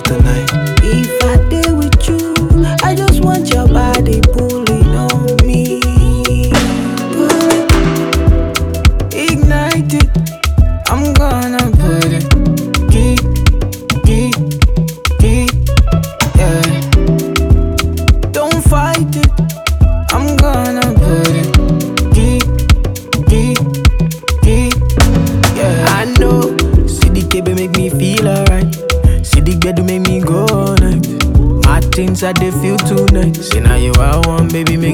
tonight. If I stay with you, I just want your body pulling on me. Ignite it, I'm gonna put it deep, deep, deep, yeah. Don't fight it, I'm gonna put it deep, deep, deep, yeah. I know, see the KB make me feel alright. See the bed make me go all night. My things I dey feel tonight. Say now you are one, baby, make